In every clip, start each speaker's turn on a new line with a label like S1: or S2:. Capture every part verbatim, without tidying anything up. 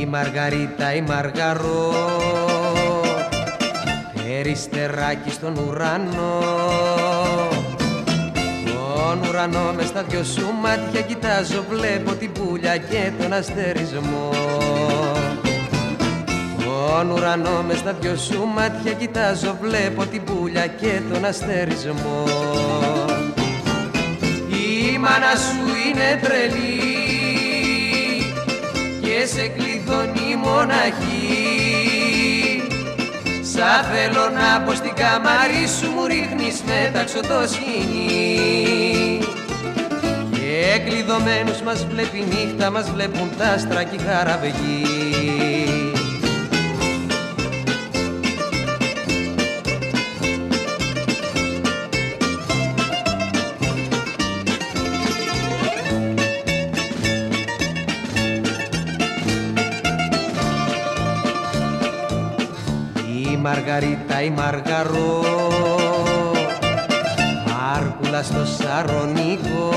S1: Η Μαργαρίτα η Μαργαρό, περιστεράκι στον ουρανό. Τον ουρανό μες στα δυο σου μάτια κοιτάζω, βλέπω την πουλιά και τον αστερισμό. Τον ουρανό μες στα δυο σου μάτια κοιτάζω, βλέπω την πουλιά και τον αστερισμό. Η μάνα σου είναι τρελή και σε κλειδώνει μοναχή. Σα θέλω να πω στην καμάρι σου, μου ρίχνεις μέταξο το σκηνή. Και κλειδωμένους μας βλέπει νύχτα, μας βλέπουν τα άστρα κι η χαραβγή. Η Μαργαρίτα η Μαργαρό, Μάρκουλα στο Σαρονικό.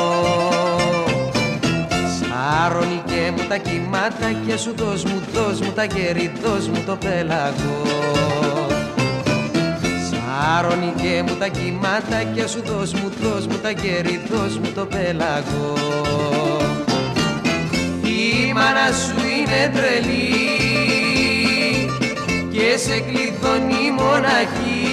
S1: Σαρονικέ μου τα κυματάκια σου, δώσ' μου, δώσ' μου τα κέρι, δώσ' μου το πέλαγο. Σαρονικέ μου τα κυματάκια σου, δώσ' μου, δώσ' μου τα κέρι, δώσ' μου το πέλαγο. Η μάνα σου είναι τρελή και σε κλειδώνει μοναχή.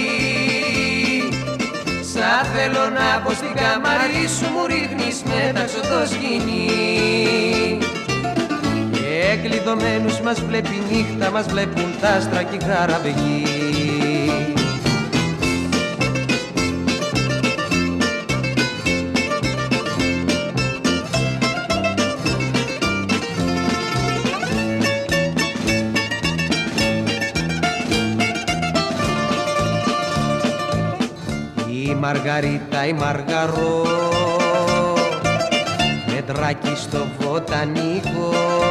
S1: Σα θέλω να πω στην καμάρι σου, μου ρίχνεις μέταξο το σκηνή. Και κλειδωμένους μας βλέπει νύχτα, μας βλέπουν τα άστρα κι η χαραβγή. Η Μαργαρίτα η Μαργαρό, μετράκι στο βοτανικό.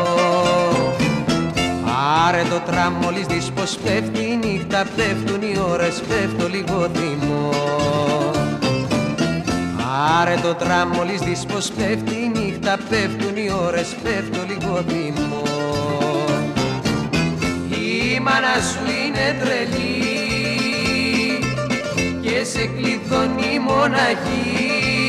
S1: Πάρε το τραμ μόλις δεις πως πέφτει η νύχτα, πέφτουν οι ώρες, πέφτω λίγο θυμό. Πάρε το τραμ μόλις δεις πως πέφτει η νύχτα, πέφτουν οι ώρες, πέφτω λίγο θυμό. Η μάνα σου είναι τρελή και σε κλειδώνει μοναχή.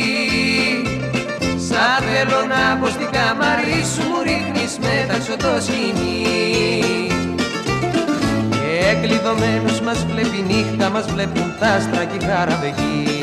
S1: Σα θέλω να πω στην καμάρι σου, μου ρίχνεις μέταξο το σκηνή. Και κλειδωμένους μας βλέπει νύχτα, μας βλέπουν τα άστρα κι η χαραβγή.